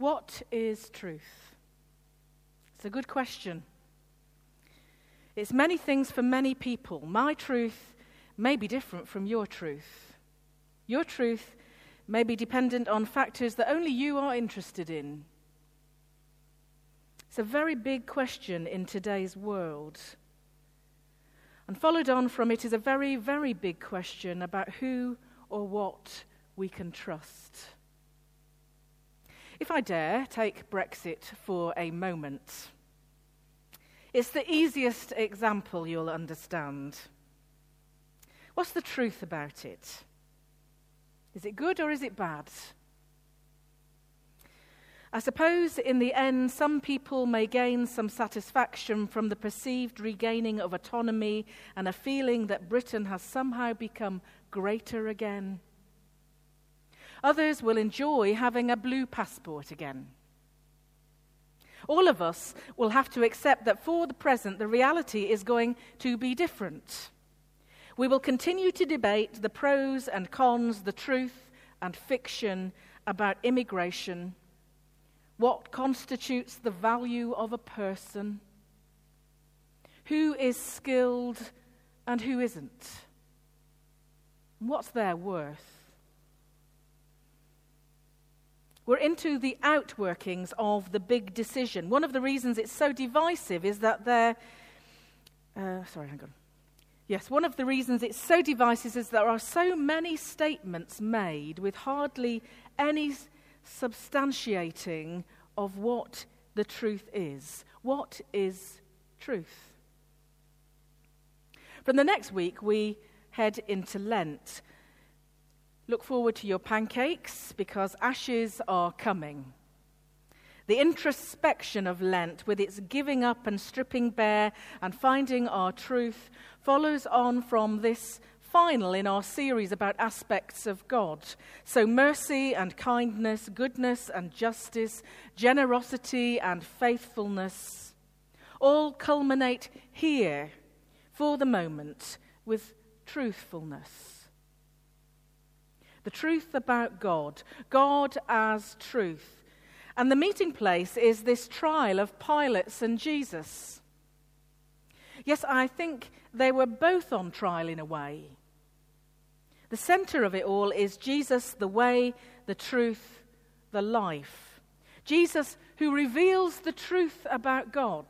What is truth? It's a good question. It's many things for many people. My truth may be different from your truth. Your truth may be dependent on factors that only you are interested in. It's a very big question in today's world. And followed on from it is a very, very big question about who or what we can trust. If I dare take Brexit for a moment, it's the easiest example you'll understand. What's the truth about it? Is it good or is it bad? I suppose in the end, some people may gain some satisfaction from the perceived regaining of autonomy and a feeling that Britain has somehow become greater again. Others will enjoy having a blue passport again. All of us will have to accept that for the present, the reality is going to be different. We will continue to debate the pros and cons, the truth and fiction about immigration, what constitutes the value of a person, who is skilled and who isn't, and what's their worth. We're into the outworkings of the big decision. One of the reasons it's so divisive is that one of the reasons it's so divisive is there are so many statements made with hardly any substantiating of what the truth is. What is truth? From the next week, we head into Lent. Look forward to your pancakes because ashes are coming. The introspection of Lent, with its giving up and stripping bare and finding our truth, follows on from this final in our series about aspects of God. So mercy and kindness, goodness and justice, generosity and faithfulness, all culminate here for the moment with truthfulness. The truth about God, God as truth. And the meeting place is this trial of Pilate and Jesus. Yes, I think they were both on trial in a way. The center of it all is Jesus, the way, the truth, the life. Jesus who reveals the truth about God.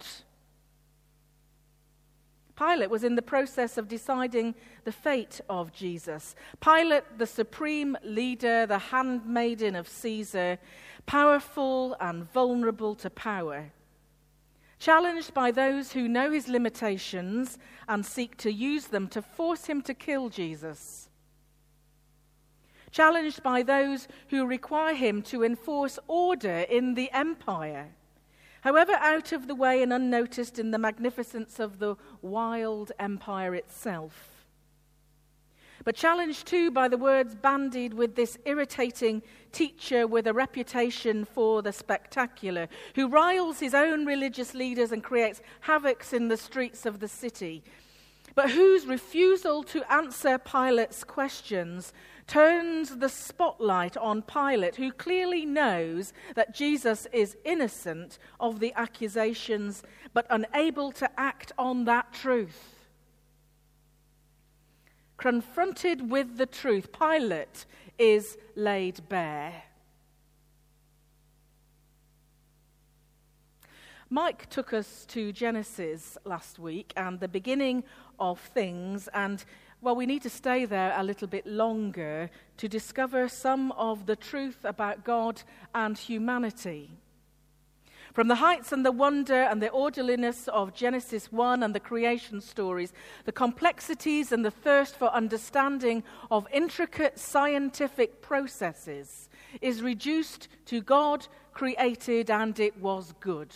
Pilate was in the process of deciding the fate of Jesus. Pilate, the supreme leader, the handmaiden of Caesar, powerful and vulnerable to power. Challenged by those who know his limitations and seek to use them to force him to kill Jesus. Challenged by those who require him to enforce order in the empire. However out of the way and unnoticed in the magnificence of the wild empire itself. But challenged too by the words bandied with this irritating teacher with a reputation for the spectacular, who riles his own religious leaders and creates havoc in the streets of the city, but whose refusal to answer Pilate's questions turns the spotlight on Pilate, who clearly knows that Jesus is innocent of the accusations, but unable to act on that truth. Confronted with the truth, Pilate is laid bare. Mike took us to Genesis last week and the beginning of things, and well, we need to stay there a little bit longer to discover some of the truth about God and humanity. From the heights and the wonder and the orderliness of Genesis 1 and the creation stories, the complexities and the thirst for understanding of intricate scientific processes is reduced to God created and it was good.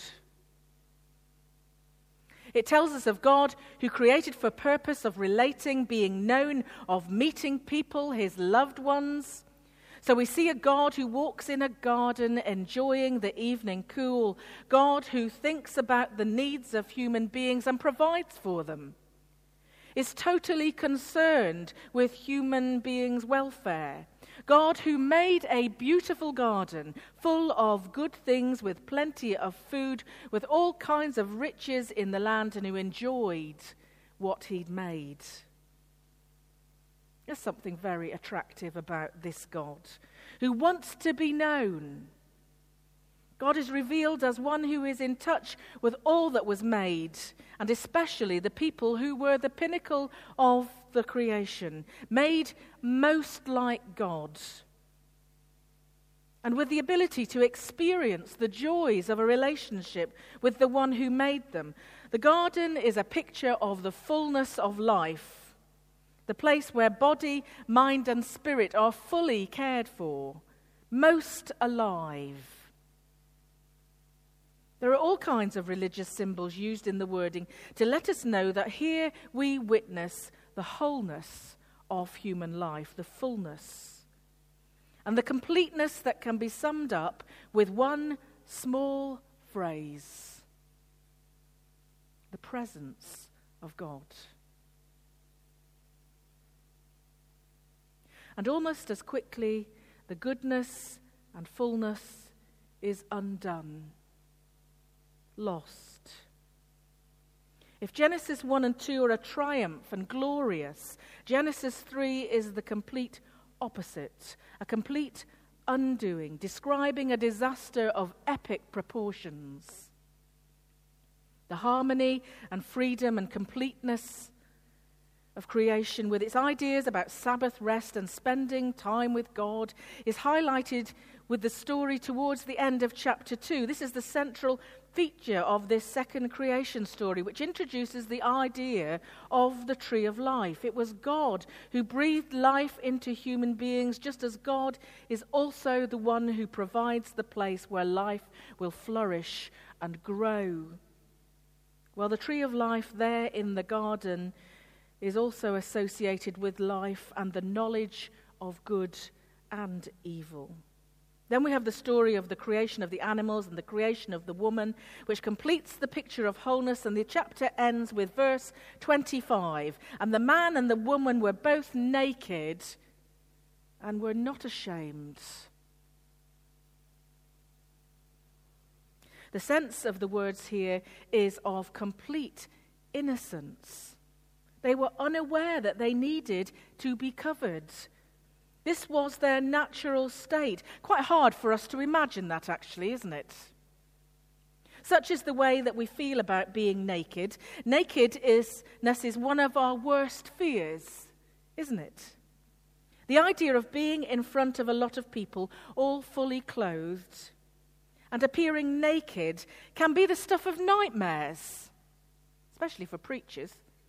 It tells us of God who created for purpose of relating, being known, of meeting people, his loved ones. So we see a God who walks in a garden enjoying the evening cool, God who thinks about the needs of human beings and provides for them, is totally concerned with human beings' welfare. God who made a beautiful garden full of good things with plenty of food, with all kinds of riches in the land, and who enjoyed what he'd made. There's something very attractive about this God who wants to be known. God is revealed as one who is in touch with all that was made, and especially the people who were the pinnacle of the creation, made most like God, and with the ability to experience the joys of a relationship with the one who made them. The garden is a picture of the fullness of life, the place where body, mind, and spirit are fully cared for, most alive. There are all kinds of religious symbols used in the wording to let us know that here we witness the wholeness of human life, the fullness, and the completeness that can be summed up with one small phrase: the presence of God. And almost as quickly, the goodness and fullness is undone, lost. If Genesis 1 and 2 are a triumph and glorious, Genesis 3 is the complete opposite, a complete undoing, describing a disaster of epic proportions. The harmony and freedom and completeness of creation, with its ideas about Sabbath rest and spending time with God, is highlighted with the story towards the end of chapter 2. This is the central feature of this second creation story, which introduces the idea of the tree of life. It was God who breathed life into human beings, just as God is also the one who provides the place where life will flourish and grow. Well, the tree of life there in the garden is also associated with life and the knowledge of good and evil. Then we have the story of the creation of the animals and the creation of the woman, which completes the picture of wholeness, and the chapter ends with verse 25. And the man and the woman were both naked and were not ashamed. The sense of the words here is of complete innocence. They were unaware that they needed to be covered. This was their natural state. Quite hard for us to imagine that, actually, isn't it? Such is the way that we feel about being naked. Nakedness is one of our worst fears, isn't it? The idea of being in front of a lot of people, all fully clothed, and appearing naked can be the stuff of nightmares, especially for preachers.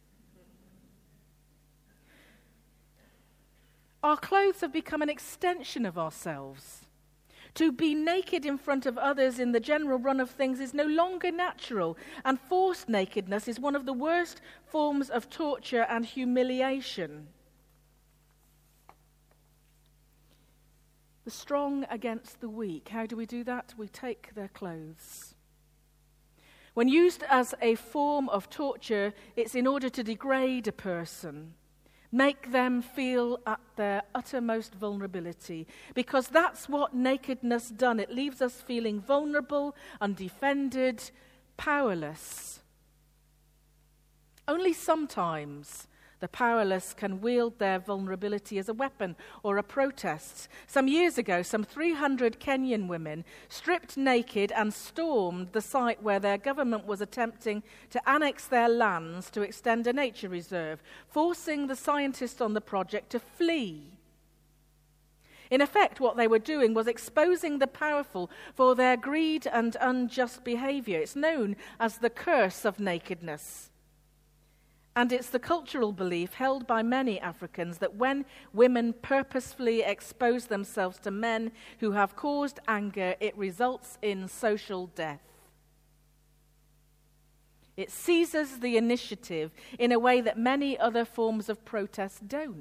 Our clothes have become an extension of ourselves. To be naked in front of others in the general run of things is no longer natural, and forced nakedness is one of the worst forms of torture and humiliation. The strong against the weak. How do we do that? We take their clothes. When used as a form of torture, it's in order to degrade a person, make them feel at their uttermost vulnerability, because that's what nakedness does. It leaves us feeling vulnerable, undefended, powerless. Only sometimes the powerless can wield their vulnerability as a weapon or a protest. Some years ago, some 300 Kenyan women stripped naked and stormed the site where their government was attempting to annex their lands to extend a nature reserve, forcing the scientists on the project to flee. In effect, what they were doing was exposing the powerful for their greed and unjust behavior. It's known as the curse of nakedness. And it's the cultural belief held by many Africans that when women purposefully expose themselves to men who have caused anger, it results in social death. It seizes the initiative in a way that many other forms of protest don't.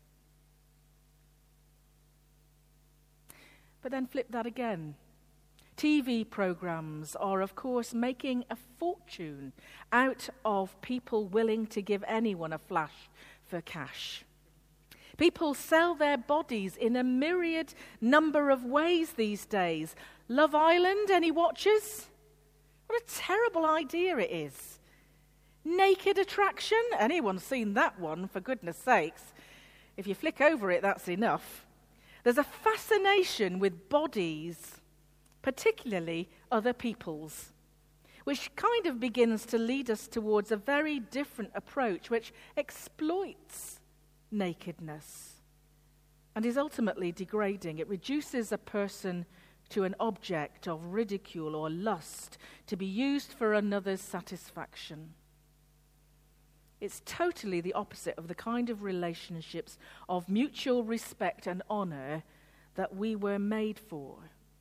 But then flip that again. TV programs are, of course, making a fortune out of people willing to give anyone a flash for cash. People sell their bodies in a myriad number of ways these days. Love Island, any watchers? What a terrible idea it is. Naked Attraction? Anyone's seen that one, for goodness sakes. If you flick over it, that's enough. There's a fascination with bodies, particularly other people's, which kind of begins to lead us towards a very different approach, which exploits nakedness and is ultimately degrading. It reduces a person to an object of ridicule or lust to be used for another's satisfaction. It's totally the opposite of the kind of relationships of mutual respect and honor that we were made for.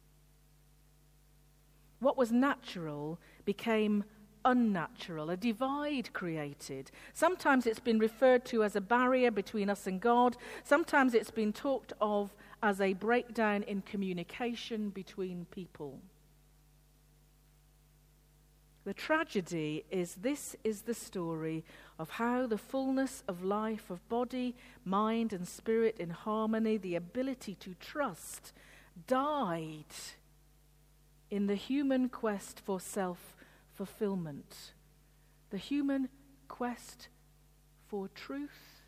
What was natural became unnatural, a divide created. Sometimes it's been referred to as a barrier between us and God. Sometimes it's been talked of as a breakdown in communication between people. The tragedy is this is the story of how the fullness of life, of body, mind, and spirit in harmony, the ability to trust, died in the human quest for self-fulfillment, the human quest for truth.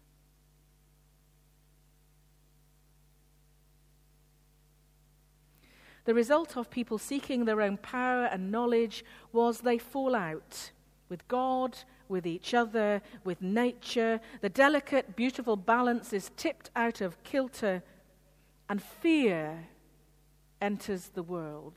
The result of people seeking their own power and knowledge was they fall out with God, with each other, with nature. The delicate, beautiful balance is tipped out of kilter, and fear enters the world.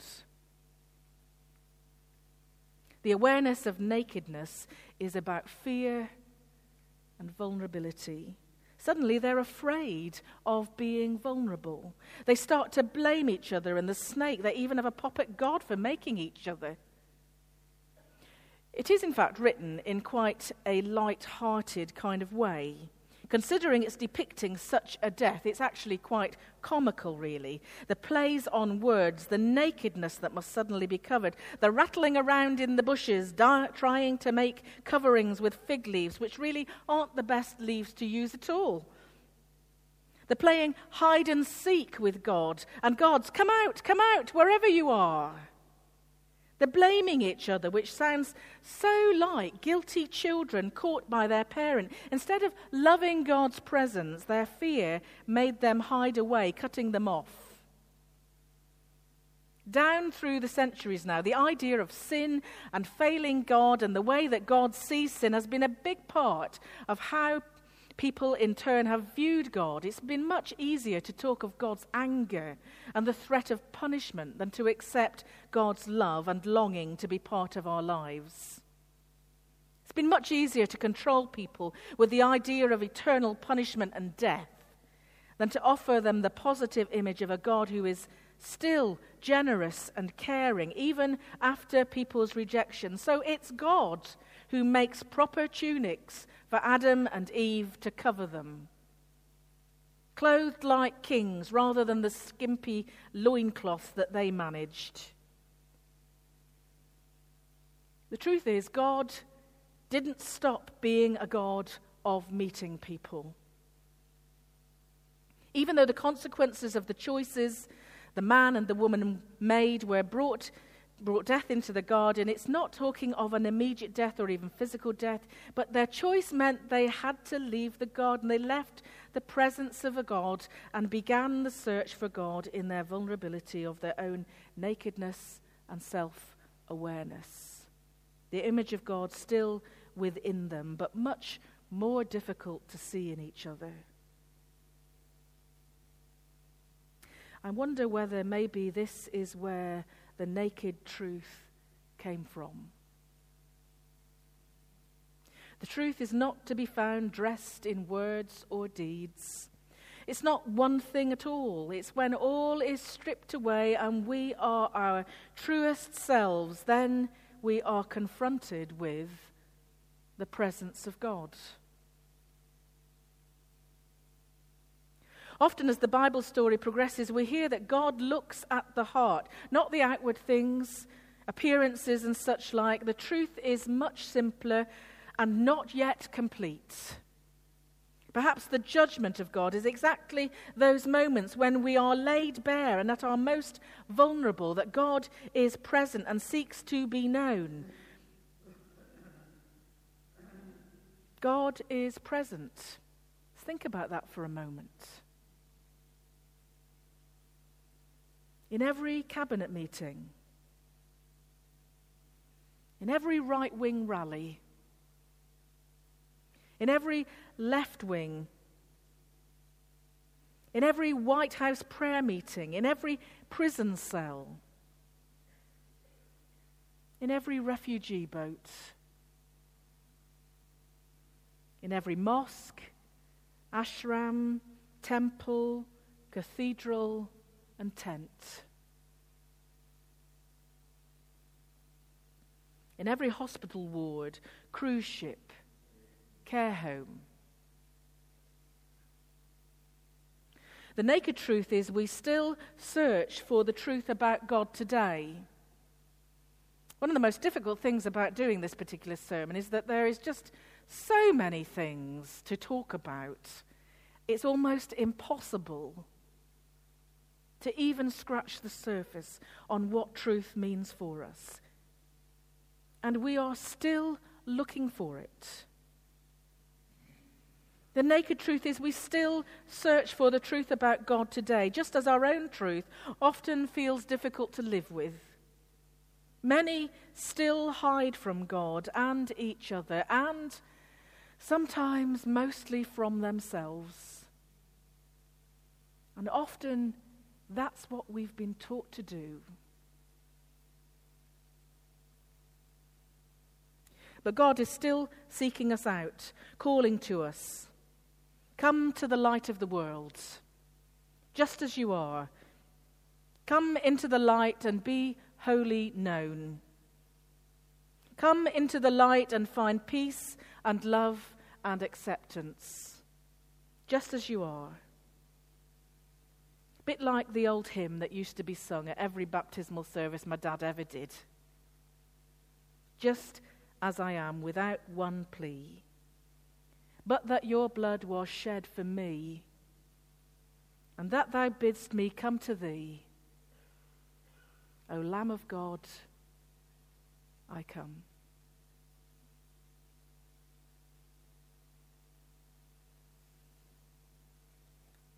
The awareness of nakedness is about fear and vulnerability. Suddenly they're afraid of being vulnerable. They start to blame each other and the snake. They even have a pop at God for making each other. It is in fact written in quite a light-hearted kind of way. Considering it's depicting such a death, it's actually quite comical, really. The plays on words, the nakedness that must suddenly be covered, the rattling around in the bushes, trying to make coverings with fig leaves, which really aren't the best leaves to use at all. The playing hide and seek with God, and God's, come out, wherever you are. The blaming each other, which sounds so like guilty children caught by their parent. Instead of loving God's presence, their fear made them hide away, cutting them off. Down through the centuries now, the idea of sin and failing God and the way that God sees sin has been a big part of how people in turn have viewed God. It's been much easier to talk of God's anger and the threat of punishment than to accept God's love and longing to be part of our lives. It's been much easier to control people with the idea of eternal punishment and death than to offer them the positive image of a God who is still generous and caring, even after people's rejection. So it's God who makes proper tunics for Adam and Eve to cover them, clothed like kings rather than the skimpy loincloths that they managed. The truth is, God didn't stop being a God of meeting people. Even though the consequences of the choices the man and the woman made were brought death into the garden, it's not talking of an immediate death or even physical death, but their choice meant they had to leave the garden. They left the presence of a God and began the search for God in their vulnerability of their own nakedness and self-awareness. The image of God still within them, but much more difficult to see in each other. I wonder whether maybe this is where the naked truth came from. The truth is not to be found dressed in words or deeds. It's not one thing at all. It's when all is stripped away and we are our truest selves, then we are confronted with the presence of God. Often as the Bible story progresses, we hear that God looks at the heart, not the outward things, appearances and such like. The truth is much simpler and not yet complete. Perhaps the judgment of God is exactly those moments when we are laid bare and at our most vulnerable, that God is present and seeks to be known. God is present. Think about that for a moment. In every cabinet meeting, in every right-wing rally, in every left wing, in every White House prayer meeting, in every prison cell, in every refugee boat, in every mosque, ashram, temple, cathedral, and tent. In every hospital ward, cruise ship, care home. The naked truth is we still search for the truth about God today. One of the most difficult things about doing this particular sermon is that there is just so many things to talk about. It's almost impossible to even scratch the surface on what truth means for us. And we are still looking for it. The naked truth is we still search for the truth about God today, just as our own truth often feels difficult to live with. Many still hide from God and each other, and sometimes mostly from themselves. And often that's what we've been taught to do. But God is still seeking us out, calling to us. Come to the light of the world, just as you are. Come into the light and be wholly known. Come into the light and find peace and love and acceptance, just as you are. A bit like the old hymn that used to be sung at every baptismal service my dad ever did. Just as I am, without one plea, but that your blood was shed for me, and that thou bidst me come to thee. O Lamb of God, I come.